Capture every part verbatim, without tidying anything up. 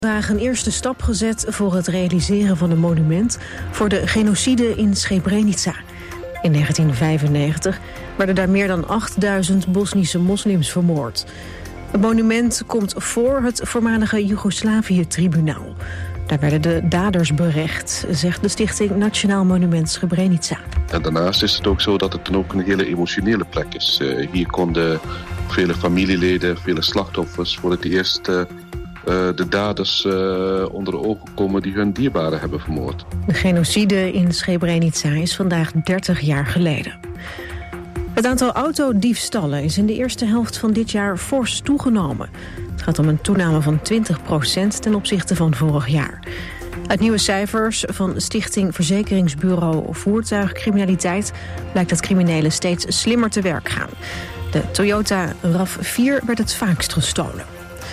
Vandaag een eerste stap gezet voor het realiseren van een monument voor de genocide in Srebrenica. In negentien vijfennegentig werden daar meer dan achtduizend Bosnische moslims vermoord. Het monument komt voor het voormalige Joegoslavië-tribunaal. Daar werden de daders berecht, zegt de stichting Nationaal Monument Srebrenica. En daarnaast is het ook zo dat het dan ook een hele emotionele plek is. Uh, hier konden vele familieleden, vele slachtoffers voor het eerst uh, de daders uh, onder de ogen komen die hun dierbaren hebben vermoord. De genocide in Srebrenica is vandaag dertig jaar geleden. Het aantal autodiefstallen is in de eerste helft van dit jaar fors toegenomen. Het gaat om een toename van twintig procent ten opzichte van vorig jaar. Uit nieuwe cijfers van Stichting Verzekeringsbureau Voertuigcriminaliteit blijkt dat criminelen steeds slimmer te werk gaan. De Toyota RAV vier werd het vaakst gestolen.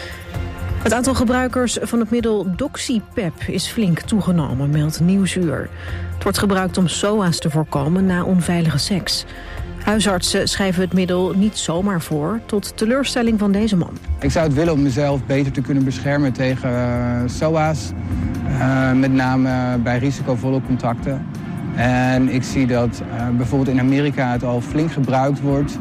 Het aantal gebruikers van het middel Doxypep is flink toegenomen, meldt Nieuwsuur. Het wordt gebruikt om S O A's te voorkomen na onveilige seks. Huisartsen schrijven het middel niet zomaar voor, tot teleurstelling van deze man. Ik zou het willen om mezelf beter te kunnen beschermen tegen uh, S O A's. Uh, met name bij risicovolle contacten. En ik zie dat uh, bijvoorbeeld in Amerika het al flink gebruikt wordt.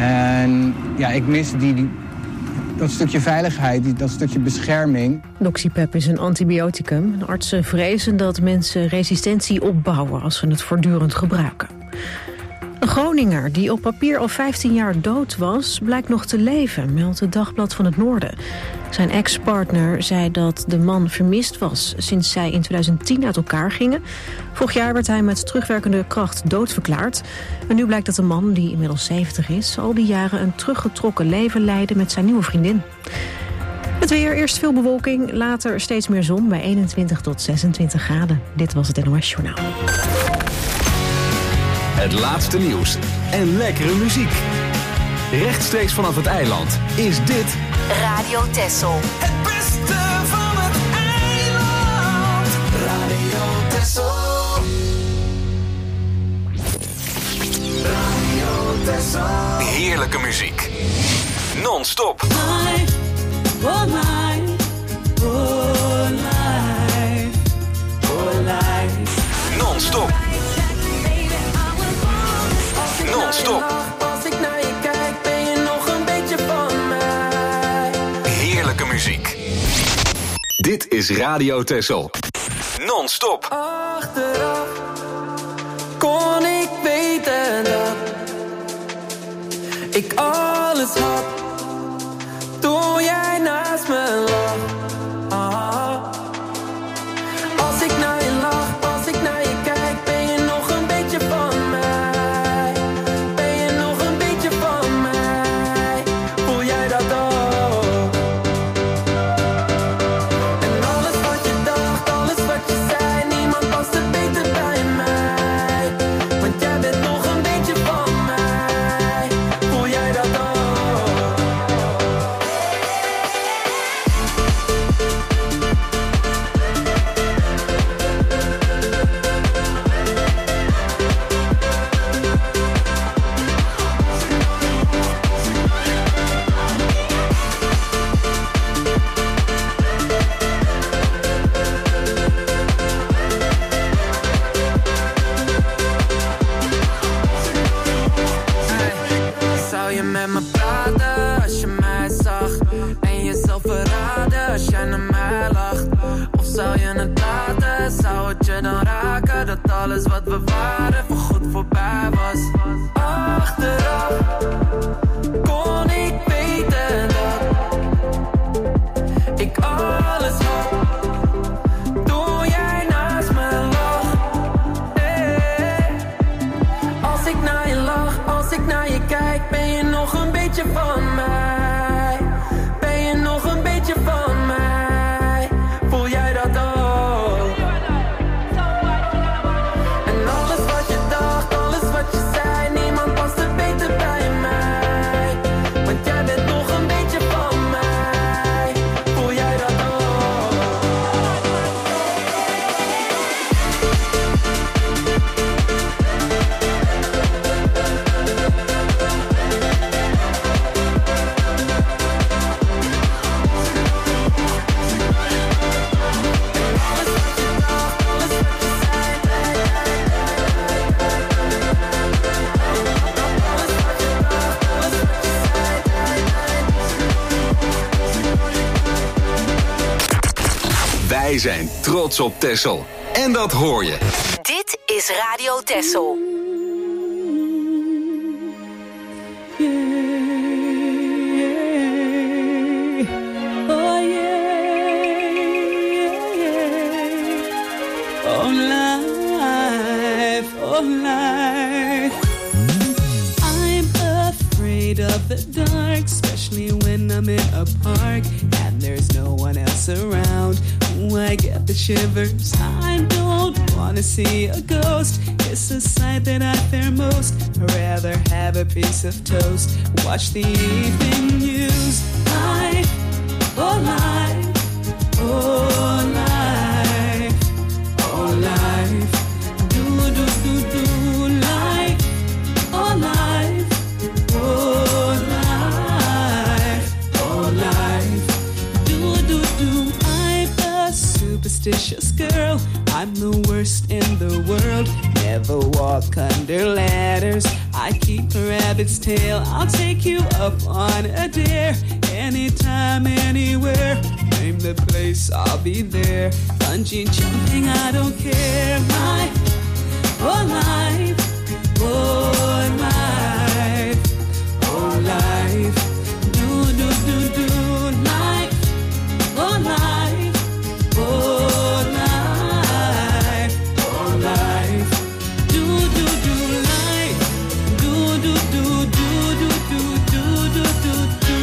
En ja, ik mis die, die, dat stukje veiligheid, die, dat stukje bescherming. Doxypep is een antibioticum. Artsen vrezen dat mensen resistentie opbouwen als ze het voortdurend gebruiken. Een Groninger die op papier al vijftien jaar dood was, blijkt nog te leven, meldt het Dagblad van het Noorden. Zijn ex-partner zei dat de man vermist was sinds zij in tweeduizend tien uit elkaar gingen. Vorig jaar werd hij met terugwerkende kracht doodverklaard. En nu blijkt dat de man, die inmiddels zeventig is, al die jaren een teruggetrokken leven leidde met zijn nieuwe vriendin. Het weer, eerst veel bewolking, later steeds meer zon bij eenentwintig tot zesentwintig graden. Dit was het N O S Journaal. Het laatste nieuws en lekkere muziek. Rechtstreeks vanaf het eiland is dit Radio Texel. Het beste van het eiland. Radio Texel. Radio Texel. Heerlijke muziek. Non-stop. My, oh my, oh life, oh life. Non-stop. Non-stop. Als ik naar je kijk, ben je nog een beetje van mij. Heerlijke muziek. Dit is Radio Texel. Non-stop. Achteraf kon ik weten dat ik alles had toen jij naast me lag. Ah. Als ik naar je lach, als ik naar je kijk, ben je nog een beetje van mij. Alles wat we waren voorgoed voorbij was. Achteraf kon ik weten dat ik alles had toen jij naast me lag. Hey. Als ik naar je lach, als ik naar je kijk, ben je nog een beetje van mij. Ben je nog een beetje van mij. Voel jij dat ook? Alles wat je Wij zijn trots op Texel. En dat hoor je. Dit is Radio Texel. Of the dark, especially when I'm in a park and there's no one else around. Ooh, I get the shivers. I don't wanna see a ghost. It's a sight that I fear most. I'd rather have a piece of toast. Watch the evening news. Life, oh life, oh life, oh life. Do do do do life, oh life. Oh life, oh life, do do do. I'm a superstitious girl. I'm the worst in the world. Never walk under ladders. I keep a rabbit's tail. I'll take you up on a dare. Anytime, anywhere. Name the place, I'll be there. Bungee jumping, I don't care. Life, oh life, oh life. Oh life, do do do do life, oh life, oh life, oh life, do do do life, do do do do do do do do do.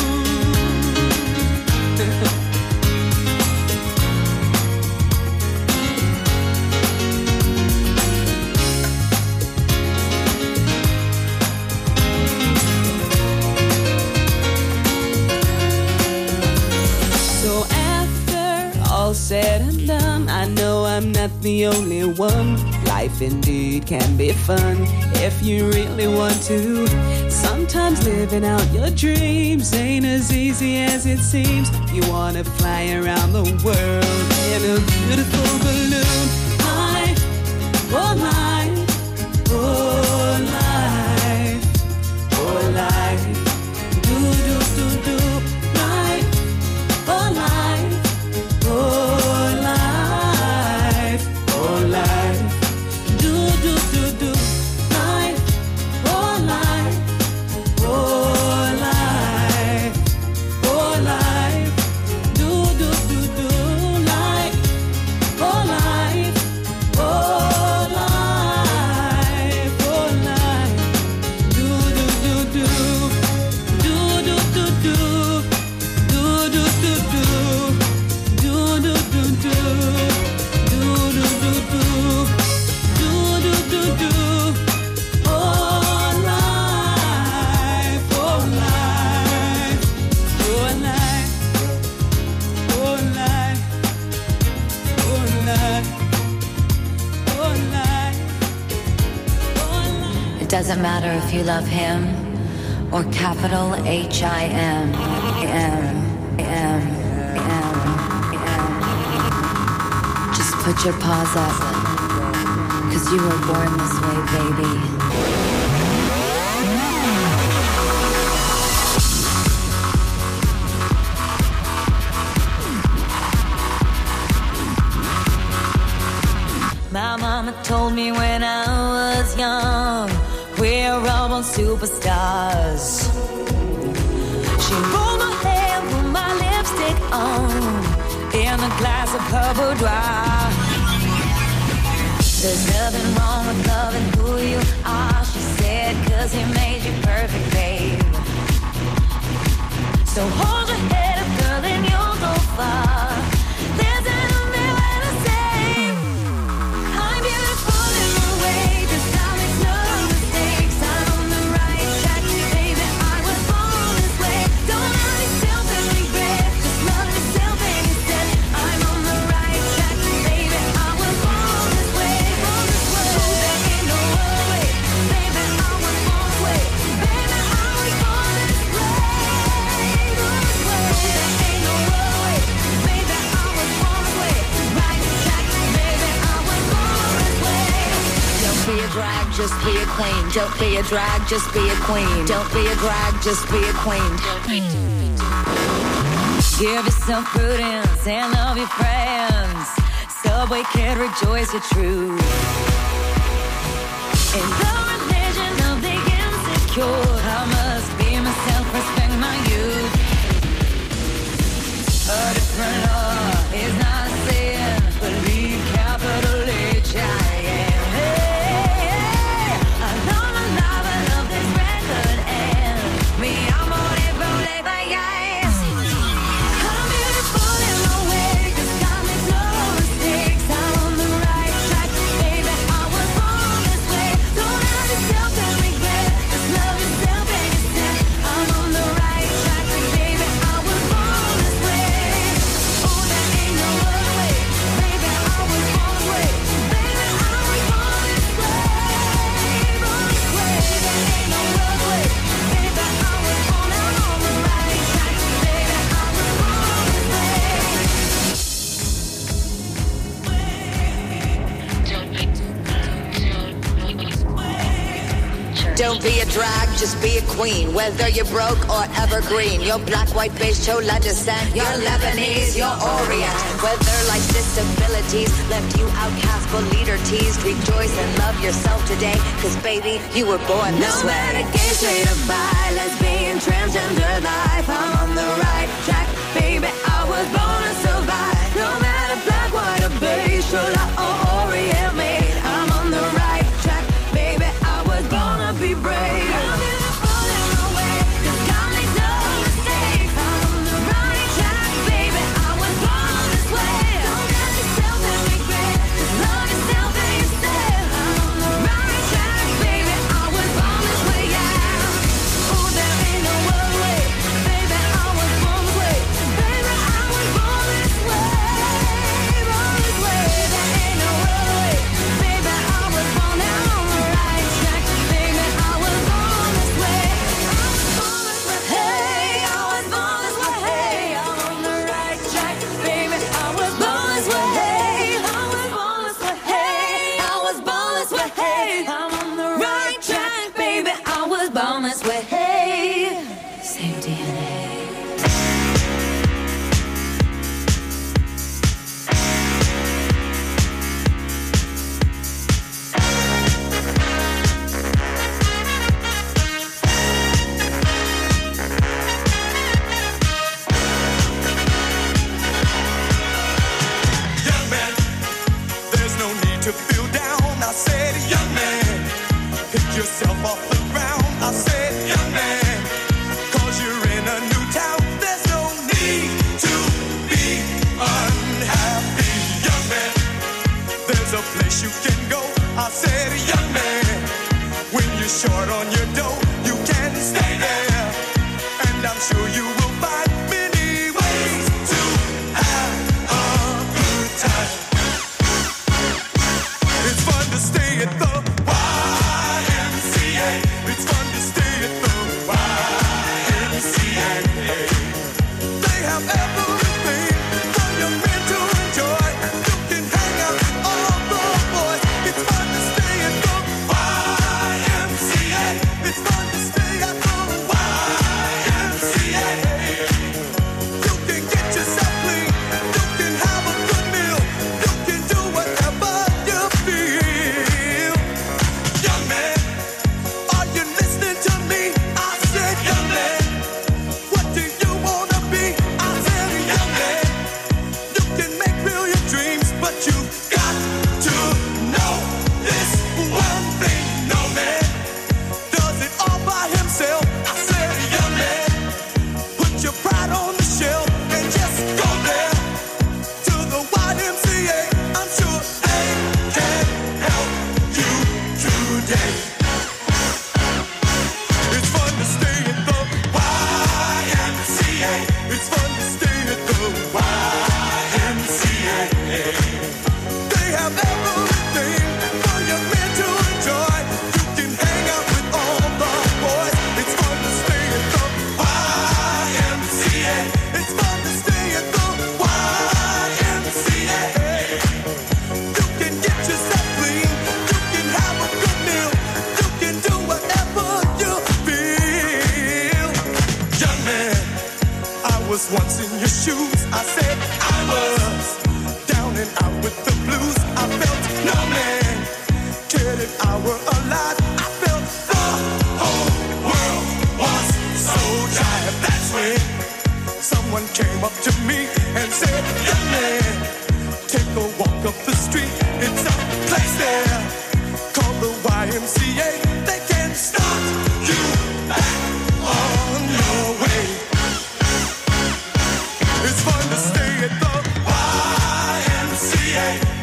All said and done, I know I'm not the only one. Life indeed can be fun if you really want to. Sometimes living out your dreams ain't as easy as it seems. You wanna fly around the world in a beautiful balloon. Life, oh life, oh life, oh life, do do do do life, oh life. Oh life, oh life, do do do do life, oh life, oh life, oh life, do do do do life, oh life, oh life, oh life, do do do do, do do do do, do do do do. Do do do do, do do do do, do do do do. Oh life, oh life, oh life, oh life, oh life, oh life, oh life. It doesn't matter if you love him or capital H I M, M, M. Put your paws up, cause you were born this way, baby. My mama told me when I was young, we're all born superstars. She rolled my hair, put my lipstick on, in a glass of her boudoir. There's nothing wrong with loving who you are, she said, cause he made you perfect, babe. So hold your head up, girl, and you'll go far. There's an million to say, I'm beautiful in my way, this time makes no mistakes. I'm on the right track, baby, I was born this way. Don't hurt yourself and regret, just love yourself and instead. I'm on the right track, baby, I was born this way, born this way. Oh, there ain't no other way, baby, I was born this way. Baby, I was born this way, born this way. Oh, there ain't no other way, baby, I was born this way. Right track, baby, I was born this way. Don't be a drag, just be a queen. Don't be a drag, just be a queen. Don't be a drag, just be a queen. Give yourself prudence and love your friends. boy can't rejoice the truth. In the religion of the insecure, I must be myself, respect my youth. A different law is not sin, believe capital H I am. Hey, hey, I know my love, I love this record and me, I'm on it from leg by eyes. I'm beautiful in my way, 'cause God makes no mistakes. I'm on the right track, baby, I was born this way. Don't have yourself and regret, just love yourself and yourself. I'm on the right track, baby, I was born this way. Oh, there ain't no other way, baby, I was born this way. Baby, I was born this way, born this way. There ain't no other way, baby, I was born, I'm on the right track, baby, I was born this way. Don't be a drag, just be a queen. Whether you're broke or evergreen, you're black, white, beige, chola descent, you're Lebanese, you're Orient. Whether life's disabilities left you outcast but leader teased, rejoice and love yourself today, 'cause baby, you were born this No way. matter gay, straight or bi, lesbian, transgender life, I'm on the right track, baby, I was born to survive. No matter black, white or beige, chola or Orient made, I'm on the right track, baby, I was born to be brave. I'm beautiful in my way, 'cause God makes no mistakes. I'm on the right track, baby, I was born this way. Don't have yourself and regret, just love yourself and yourself. I'm on the right track, baby, I was born this way, yeah. Oh, there ain't no other way, baby, I was born this way. Baby, I was born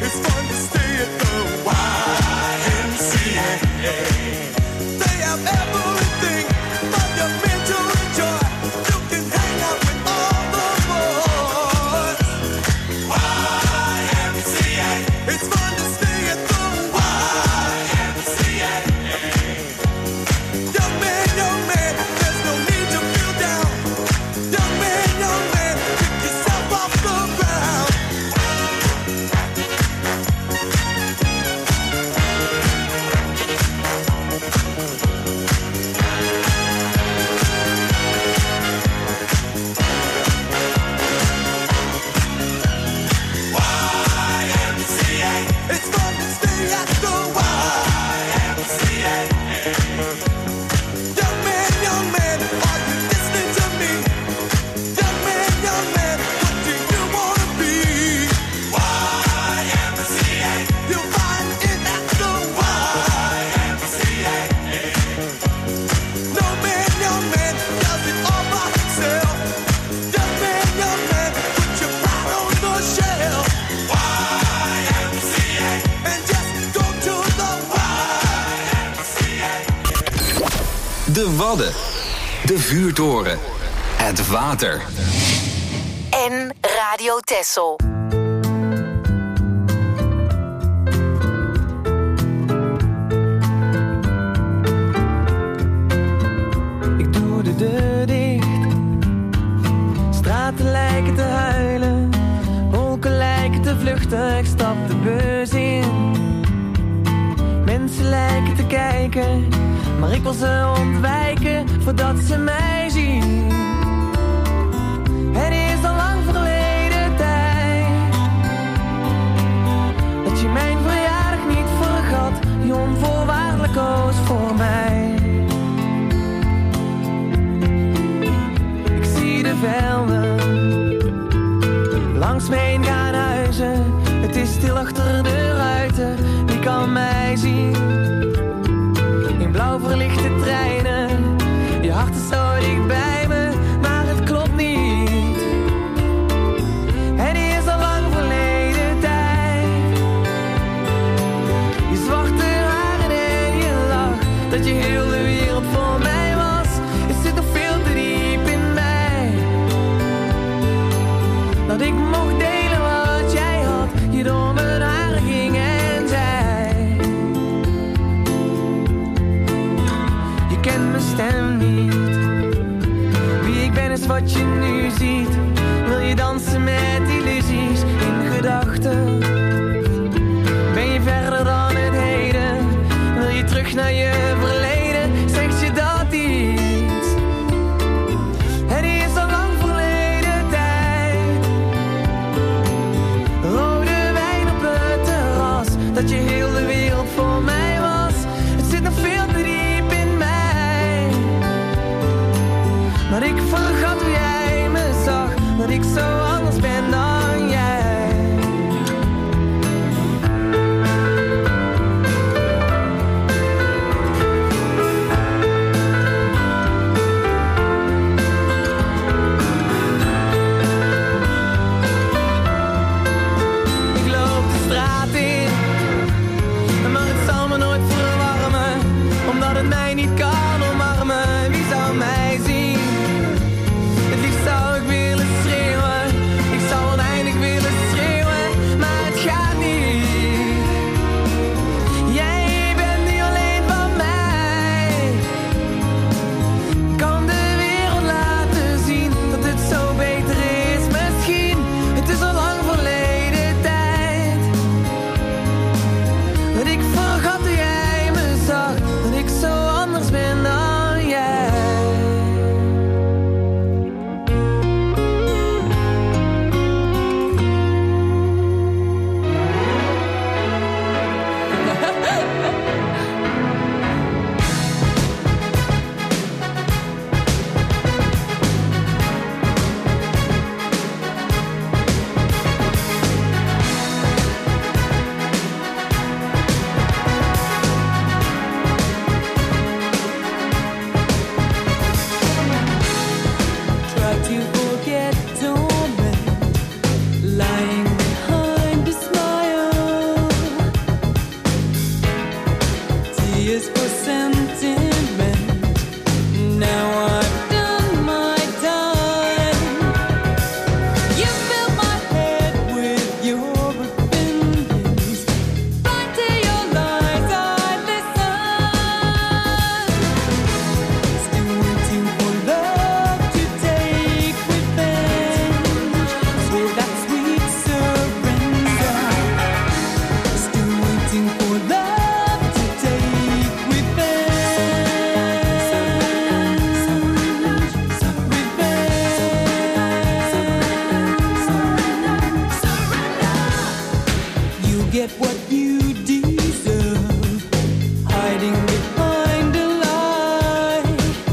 De Wadden. De Vuurtoren. Het water. En Radio Texel. Ik doe de deur dicht. Straten lijken te huilen. Wolken lijken te vluchten. Ik stap de bus in. Mensen lijken te kijken. Maar ik wil ze ontwijken voordat ze mij zien. Het is al lang verleden tijd dat je mijn verjaardag niet vergat. Je onvoorwaardelijk koos voor mij. Ik zie de velden langs me heen gaan huizen. Het is stil achter de ruiten, wie kan mij zien? Blauw verlichte treinen, je hart is zo dicht bij me, maar het klopt niet. Het is al lang verleden tijd. Je zwarte haren en je lach, dat je heel de wereld voor mij was. Het zit nog veel te diep in mij. Dat ik mocht delen wat jij had, je door mijn haren ging en zei. Ik ken mijn stem niet. Wie ik ben is wat je nu ziet. Wil je dansen met illusies in gedachten? Ben je verder dan het heden? Wil je terug naar je verleden? Zeg je dat iets? Het is al lang verleden tijd. Rode wijn op het terras, dat je heel de wereld voor mij was. Het zit nog veel te diep. Maar ik vergat hoe jij me zag, dat ik zo anders ben dan jij. Ik loop de straat in, maar het zal me nooit verwarmen, omdat het mij niet kan omarmen. Wie zou mij zien? Zou ik willen schreeuwen, ik zou oneindig willen schreeuwen, maar het gaat niet. Jij bent niet alleen van mij. Kan de wereld laten zien dat het zo beter is misschien. Het is al lang verleden tijd dat ik vergat hoe jij me zag, dat ik zo anders ben get what you deserve, hiding behind a lie.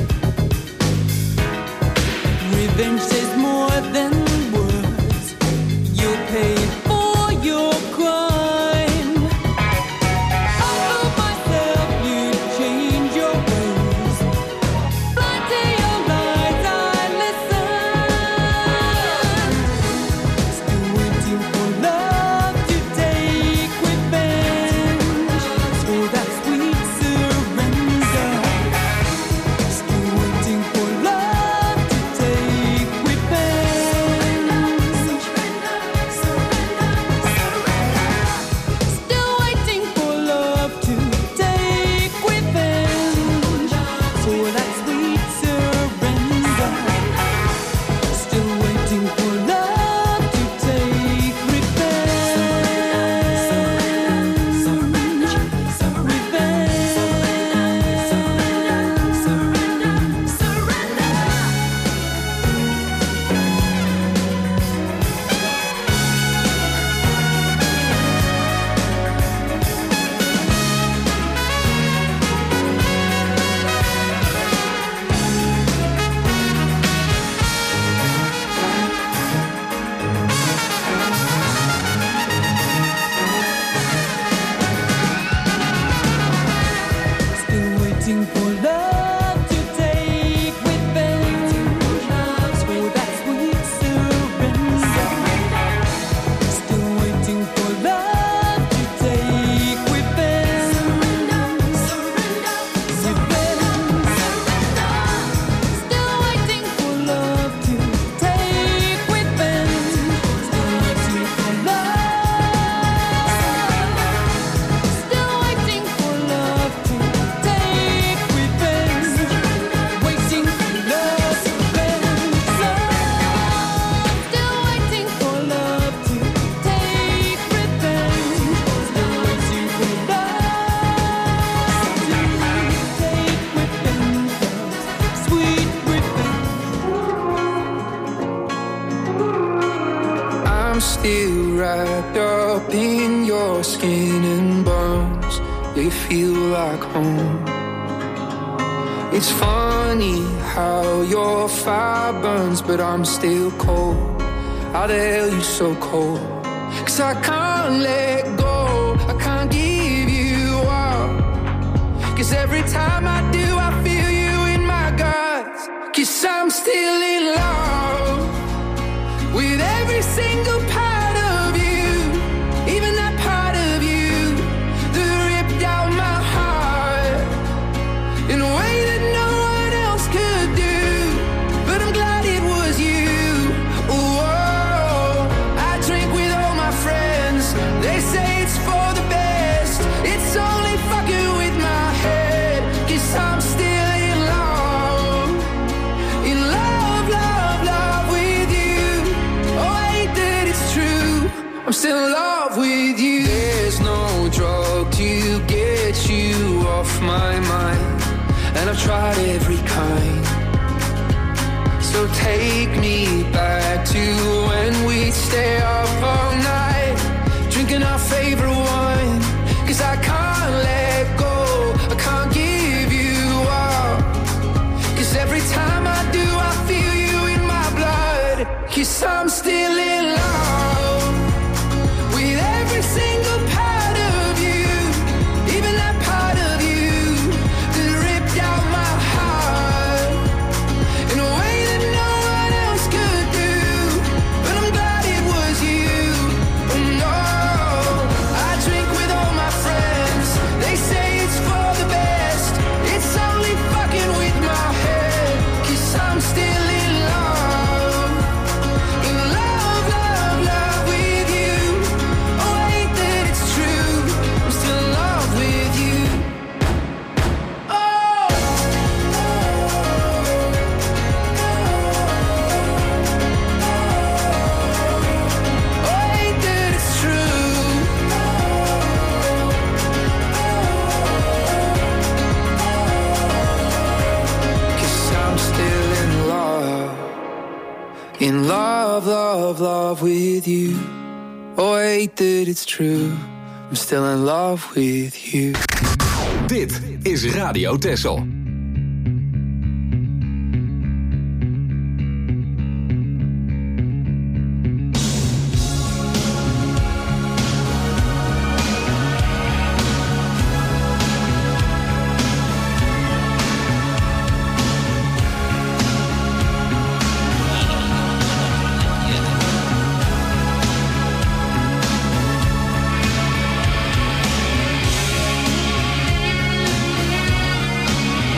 Revenge says more than words. You'll pay for your crime. I told myself you'd change your ways. Blind to your lies, I listen. Still waiting for love to take revenge for that sweet surrender. Still waiting for love to take revenge. Still waiting for love to take revenge for that sweet surrender. Still waiting for love to take Still waiting for love to take revenge for that sweet surrender. Still waiting for love to take revenge. Still waiting for love to take revenge. Still waiting for love. Still waiting for love to take revenge. Waiting for love, revenge. Still waiting for love to take revenge. Still waiting for love to take revenge. Sweet revenge. I'm still wrapped up in your skin and bones. You feel like home. It's funny how your fire burns, but I'm still cold. How the hell you so cold? Cause I can't let go, I can't give you up. Cause every time I do, I feel you in my guts. Cause I'm still in love with every single part of you, even that part of you that ripped out my heart in a way that no one else could do. But I'm glad it was you. Whoa, I drink with all my friends. They say it's for the best. It's only fucking with my head. Cause I'm still in love. In love, love, love with you. Oh, I hate that it's true. I'm still in love with you. There's no drug to get you off my mind, and I've tried every kind. So take me back to when we'd stay up all night, drinking our favorite wine. Cause I can't let go, I can't give you up. Cause every time I do, I feel you in my blood. Cause I'm still in love with every single part of you, even that part of you that ripped out my heart in a way that no one else could do. But I'm glad it was you. Oh no, I drink with all my friends. They say it's for the best. It's only fucking with my head. Cause I'm still in love. In love, love, love with you. Oh, I hate that it's true. I'm still in love with you. Oh, oh, I hate that it's true. Cause I'm still in love. In love, love, love with you. Oh, I hate that it's true. I'm still in love with you. Dit is Radio Texel. Thank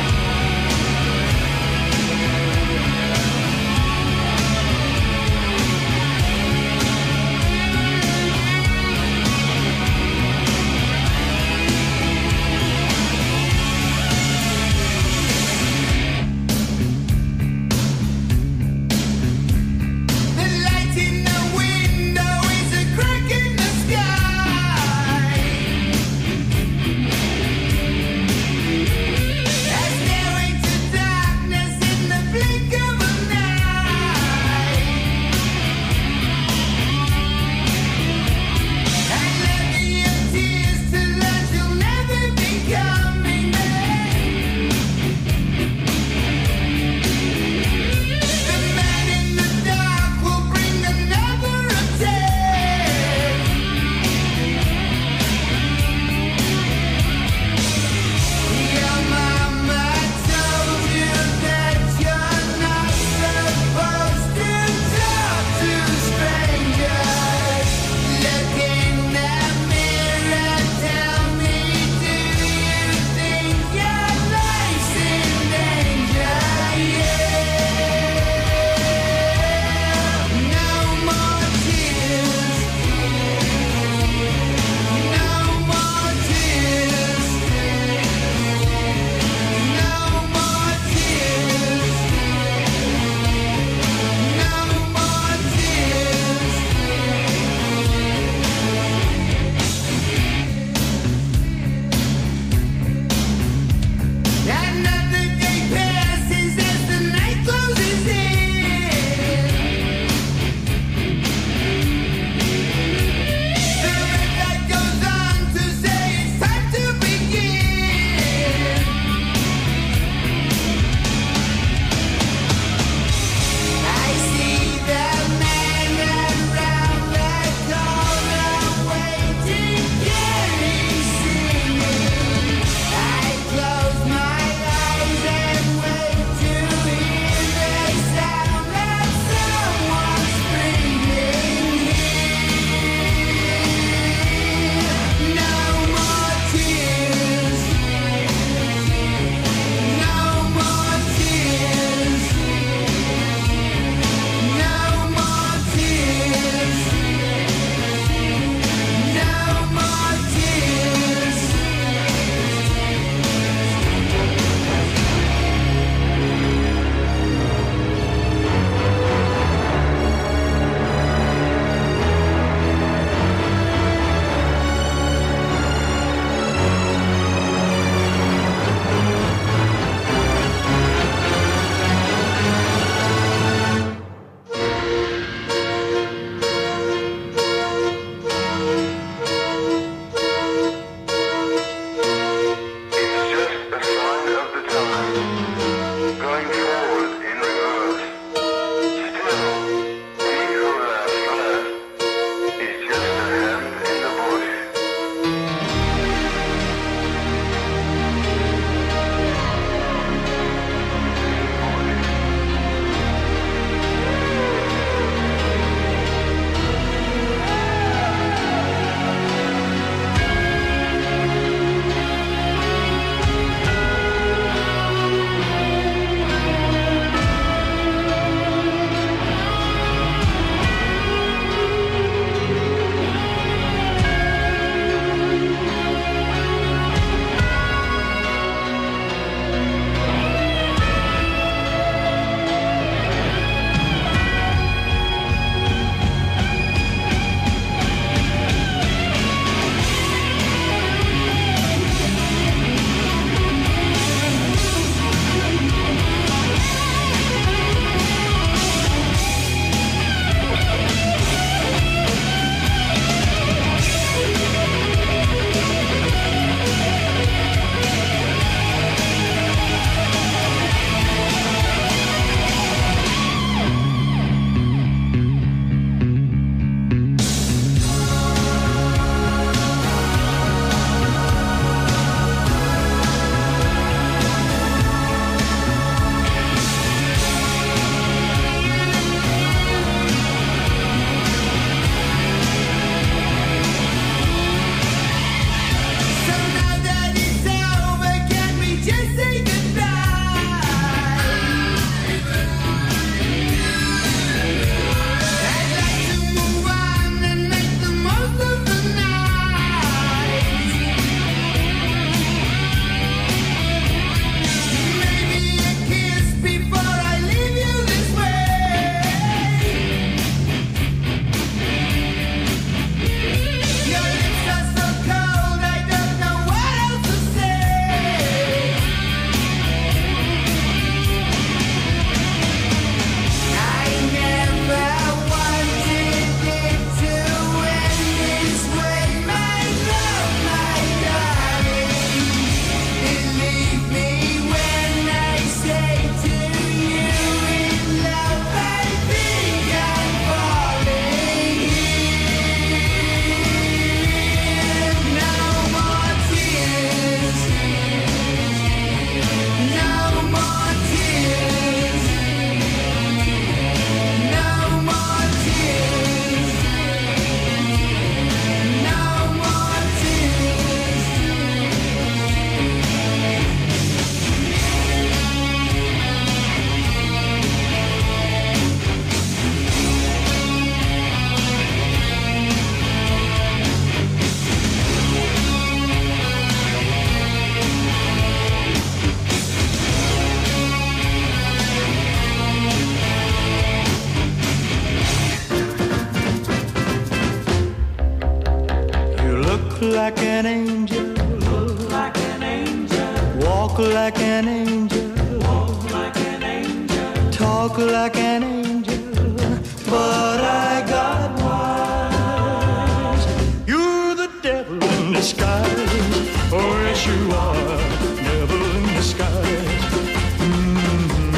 look like an angel. Look like an angel. Walk like an angel. Walk like an angel. Talk like an angel. But I got wise. You're the devil in disguise. Oh, yes, you are. Devil in disguise. Mm-hmm.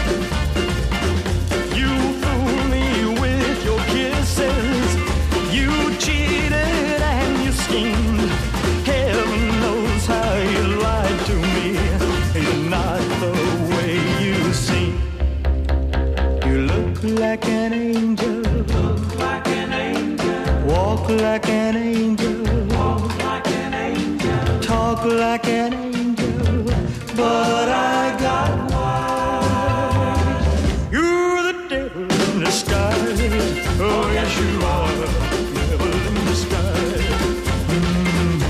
You fool me with your kisses. You cheated and you schemed. Heaven knows how you lied to me. You're not the way you seem. You look like an angel. Look like an angel. Walk like an angel. Walk like an angel. Talk like an angel. But I got wise. You're the devil in disguise. Oh, yes, you are. Devil in disguise. Mm-hmm.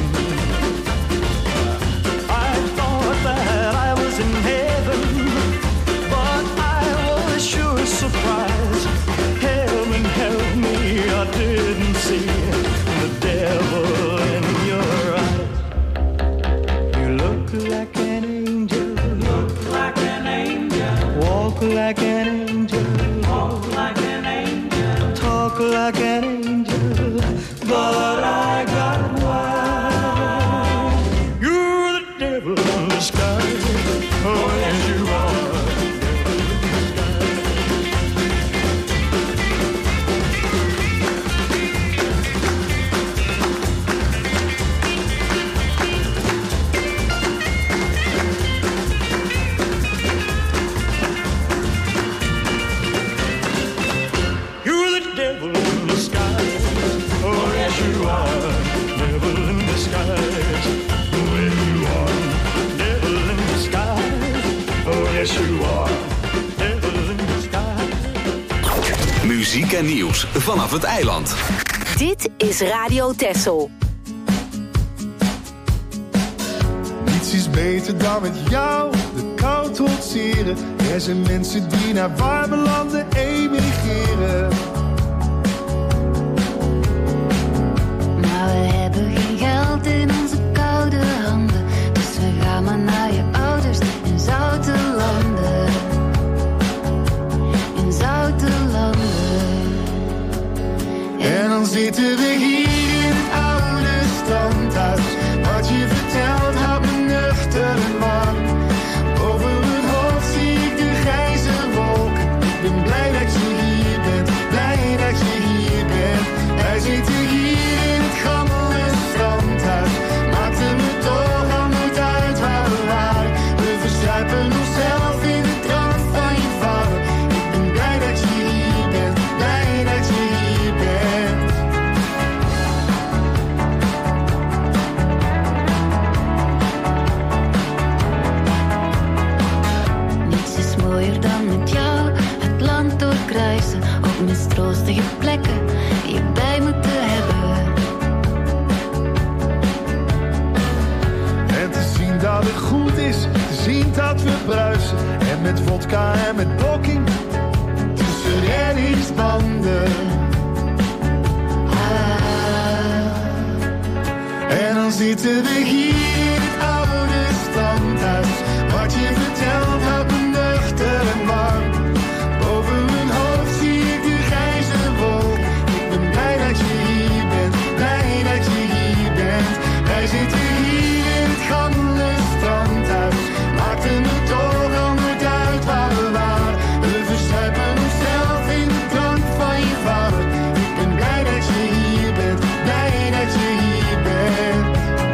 I thought that I was in heaven, but I was sure surprised. Heaven help me, I didn't see the devil in your eyes. You look like an angel. Look like an angel. Walk like an angel. Walk like an angel. Talk like an angel. But I got wise. You're the devil in disguise. Oh, yes, you are. You're the devil in disguise. Oh, yes, you are. Devil in disguise. Oh, yes, you are. Devil in disguise. Oh, yes, you are. Devil in disguise. Muziek en nieuws vanaf het eiland. Dit is Radio Texel. Niets is beter dan met jou de kou trotseren. Er zijn mensen die naar warme landen emigreren. Maar we hebben geen geld in onze koude handen. Dus we gaan maar naar je ouders in zoute landen. In zoute landen. En dan zitten we hier in het oude standhuis. Wat je vertelt houdt me nuchter en warm. Over mijn hoofd zie ik de grijze wolken. Ik ben blij dat je hier bent, blij dat je hier bent. Wij zitten hier in het gammele strandhuis. Maakte me toch al nooit uit waar we waren. We verzuipen onszelf in de drank van je vader. Ik ben blij dat je hier bent, blij dat je hier bent. Niets is mooier dan met jou het land doorkruisen. Op mistroostige plekken je bij moeten hebben. En te zien dat het goed is, te zien dat we bruisen. En met vodka en met blokking tussen reddingsbanden. Ah. En dan zitten we hier in het oude standhuis. Wat je vertelt houdt me nuchter en warm. Boven mijn hoofd zie ik de grijze wolk. Ik ben blij dat je hier bent, blij dat je hier bent. Wij zitten hier in het gammele strandhuis. Maakte me toch al nooit uit waar we waren. We verzuipen onszelf in de drank van je vader. Ik ben blij dat je hier bent, blij dat je hier bent.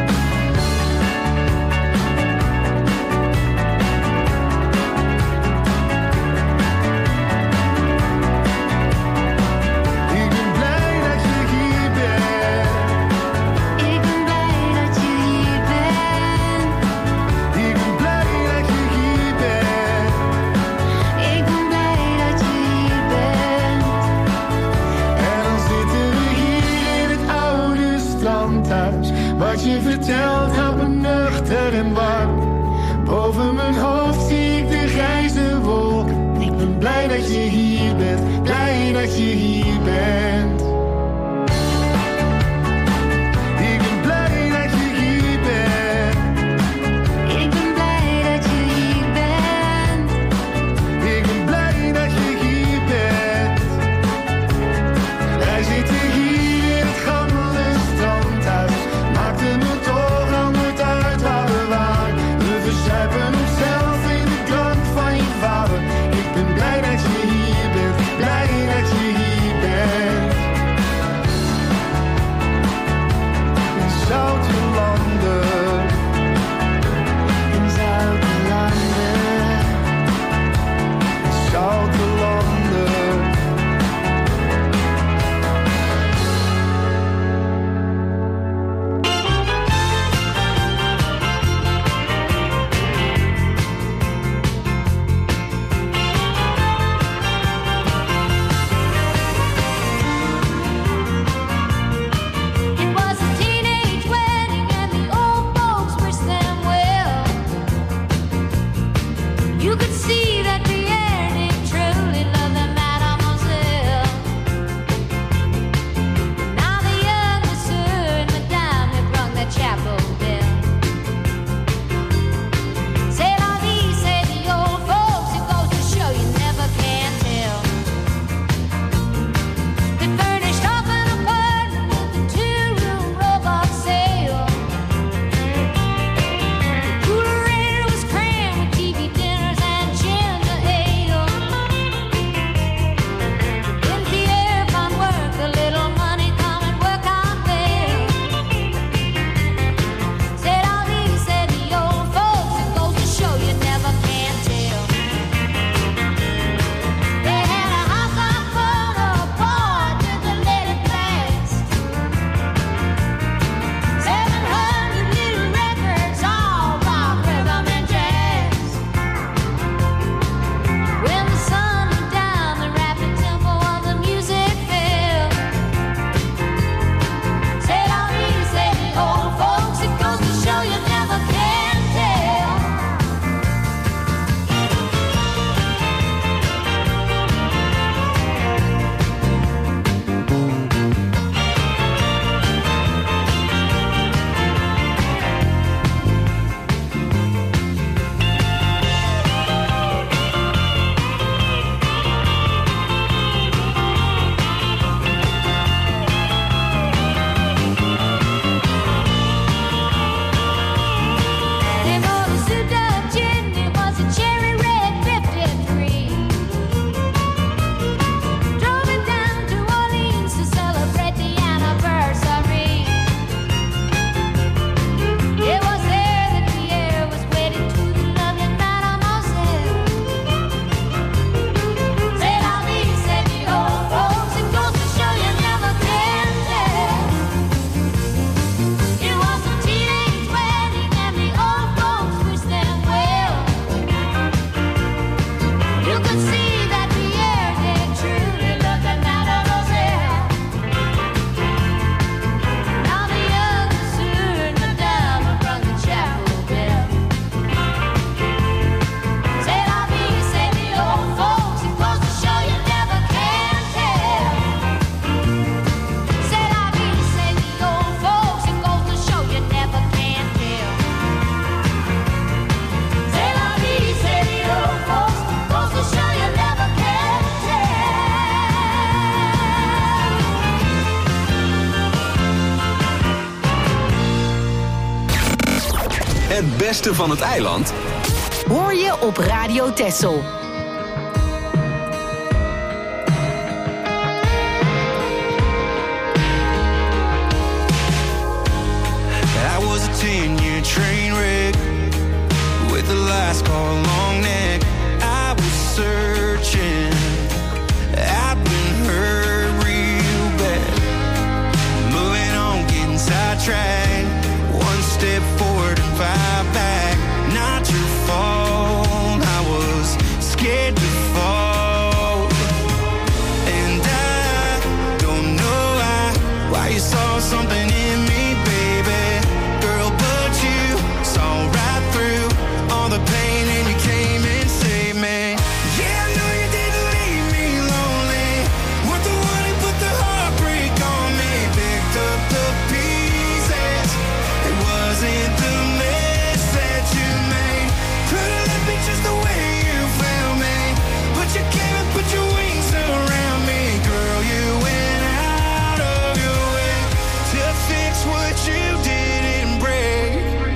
Ik ben blij dat je hier bent. Ik ben blij dat je hier bent. Ik ben blij dat je hier bent. Ik ben blij dat je hier bent. En dan zitten we hier in het oude strandhuis. Wat je vertelt houdt me nuchter en warm. Boven mijn hoofd zie ik de grijze wolk. Ik ben blij dat je hier bent, blij dat je hier bent. Ik ben blij Het beste van het eiland hoor je op Radio Texel. I was a ten-year train wreck with the last call long neck. I was searching, I've been hurt real bad. Moving on, getting sidetracked. One step forward and five back. Not your fault, I was scared to fall. And I don't know why, why you saw something in me, baby. Girl, but you saw right through all the pain and you came and saved me. Yeah, I know you didn't leave me lonely. Weren't the one who put the heartbreak on me. Picked up the pieces. It wasn't the mess that you made. Could've left me just the way you found me. But you came and put your wings around me. Girl, you went out of your way to fix what you didn't break.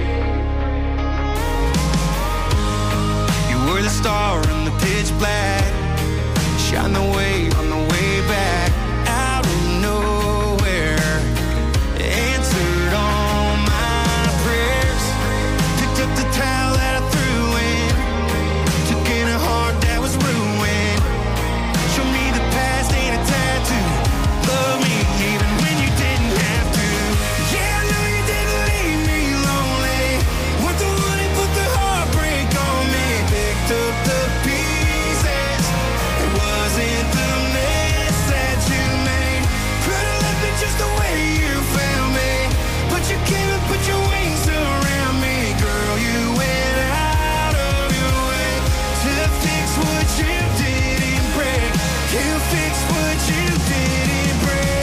You were the star in the pitch black. Shine the way on the way back. Out of nowhere, answered all my prayers. Picked up the towel that I threw in. Took in a heart that was ruined. Show me the past ain't a tattoo. Love me even when you didn't have to. Yeah, I know you didn't leave me lonely. Weren't the one who put the heartbreak on me. Picked up the pieces. It wasn't the mess that you made. Could've left me just the way you found me. But you came and put your wings around me. Girl, you went out of your way to fix what you didn't break. You fixed what you didn't break.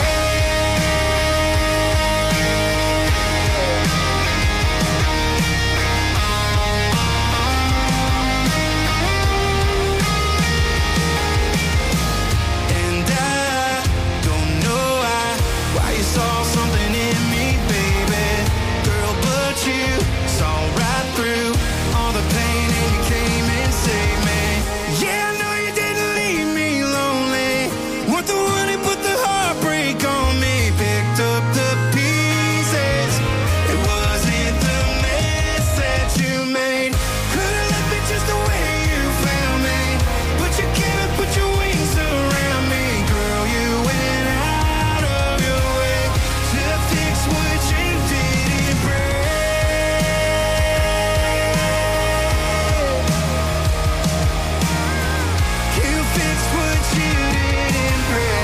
And I don't know why, why you saw something in me, baby. Girl, but you saw right through all the pain and you came and saved me. Yeah, I know you didn't leave me lonely. Weren't the one who put the heartbreak on me. Picked up the pieces. It wasn't the mess that you made. Could've left me just the way you found me. But you came and put your wings around me. Girl, you went out of your way to fix what you didn't break. You fixed what you didn't break.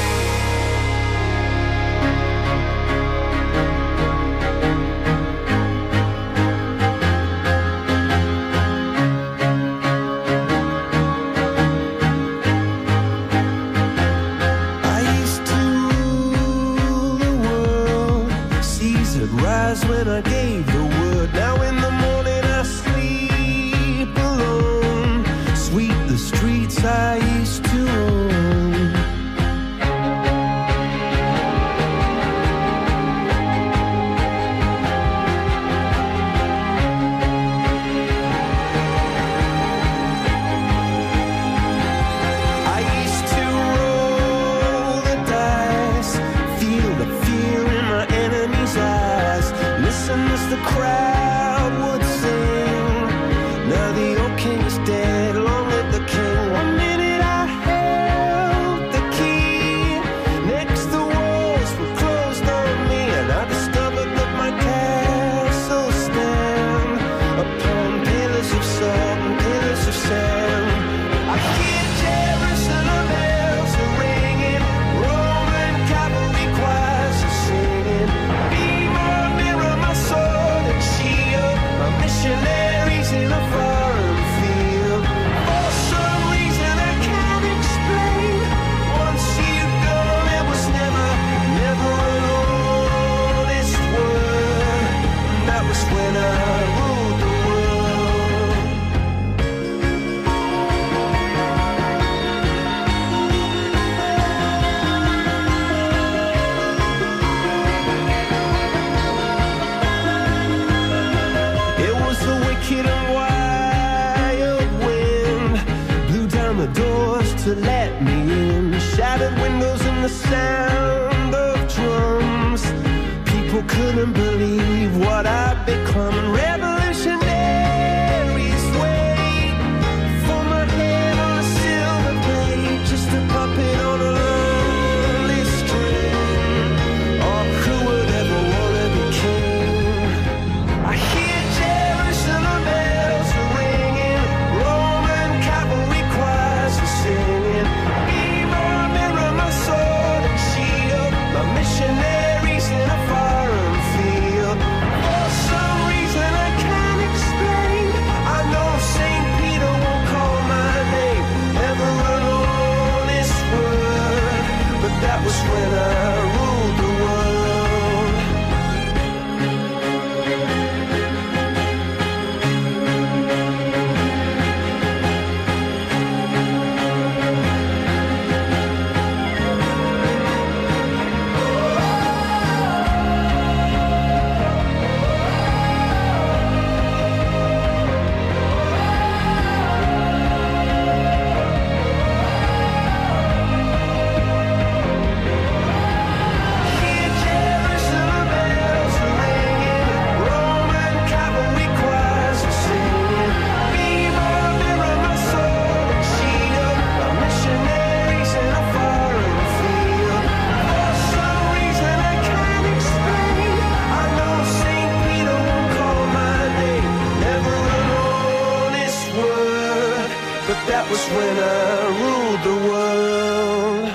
I used to rule the world. Seas would rise when I gave the word. Now in the morning I sleep alone. Sweep the streets I used to own. I used to roll the dice, feel the fear in my enemy's eyes. Listen as the crowd would sing. Now the old king is dead, long live the king. One minute I held the key. Next the walls were closed on me, and I discovered that my castle stand upon pillars of salt and pillars of sand. I hear Jerusalem bells are ringing, Roman cavalry choirs are singing. Be my mirror, my sword and shield. that let me in. Shattered windows and the sound of drums. People couldn't believe what I'd become. Revolutionaries wait for my head on a silver plate, just a puppet on a lonely string. Oh, who would ever want to be king? I hear Jerusalem bells are ringing, Roman cavalry choirs are singing. Be my mirror, my sword and shield, my missionaries in a foreign field. For some reason I can't explain, I know Saint Peter won't call my name, ever an honest word, but that was when I ruled the world. Hear Jerusalem bells are ringing, Roman cavalry choirs are singing. Be my mirror, my sword and shield, my missionaries in a foreign field. For some reason I can't explain, I know Saint Peter won't call my name, never an honest word, but that was when I ruled the world.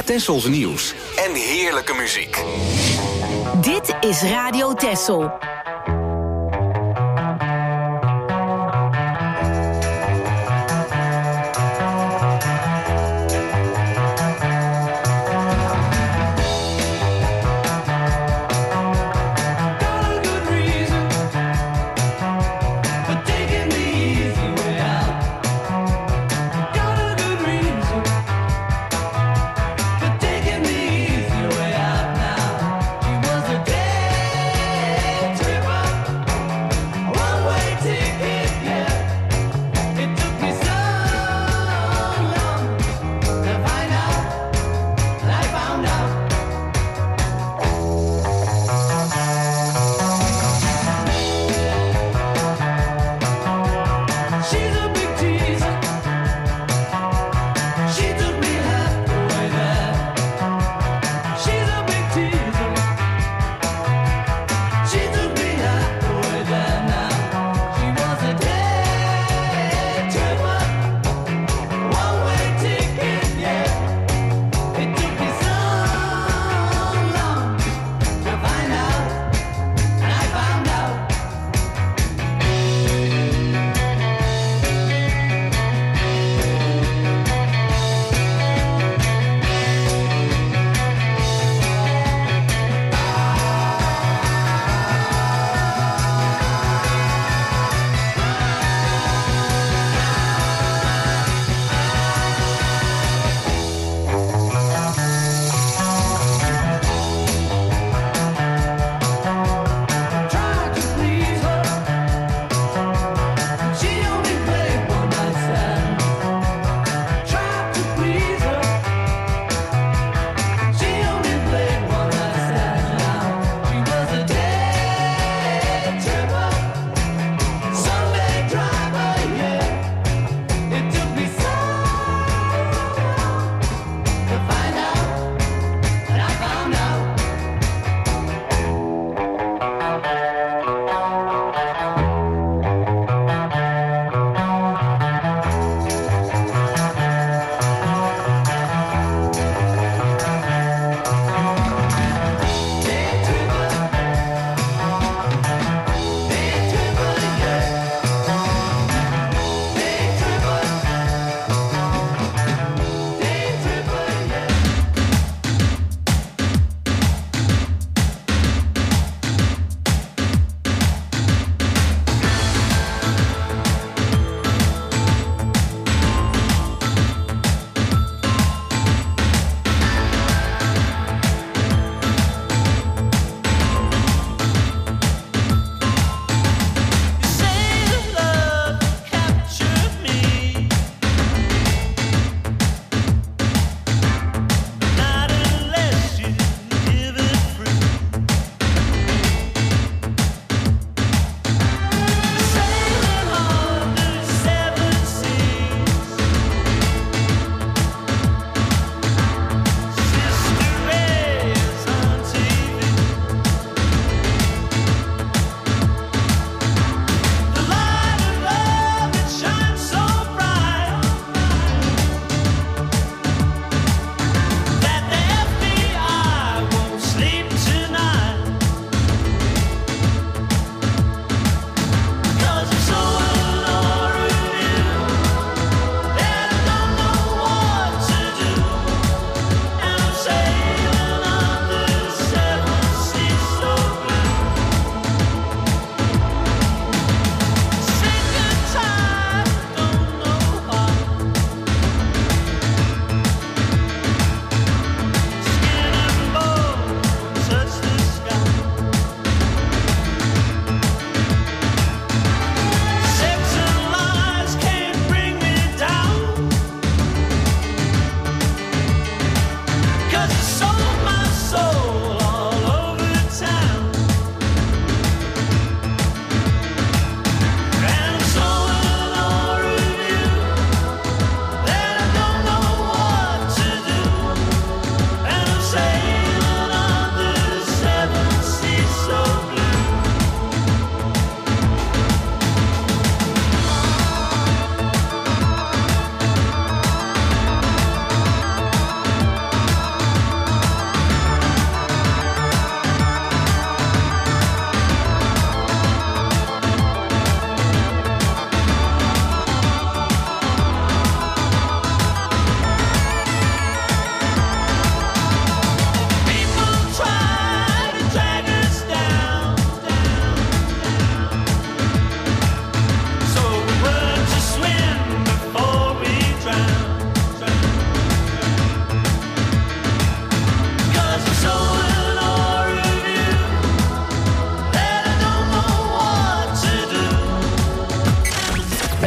Tessels nieuws en heerlijke muziek. Dit is Radio Tessel. Taking the easy way out now. He was a day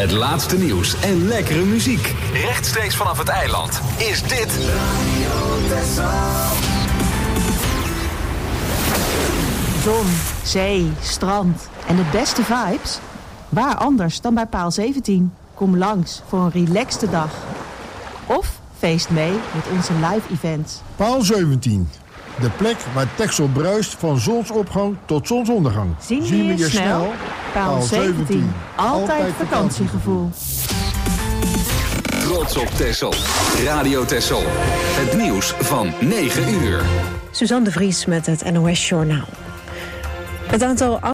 Het laatste nieuws en lekkere muziek. Rechtstreeks vanaf het eiland is dit... Zon, zee, strand en de beste vibes? Waar anders dan bij Paal zeventien? Kom langs voor een relaxte dag. Of feest mee met onze live events. Paal zeventien. De plek waar Texel bruist van zonsopgang tot zonsondergang. Zien we je snel? Paal zeventien. Altijd vakantiegevoel. Trots op Texel. Radio Texel. Het nieuws van negen uur. Suzanne de Vries met het N O S Journaal. Het aantal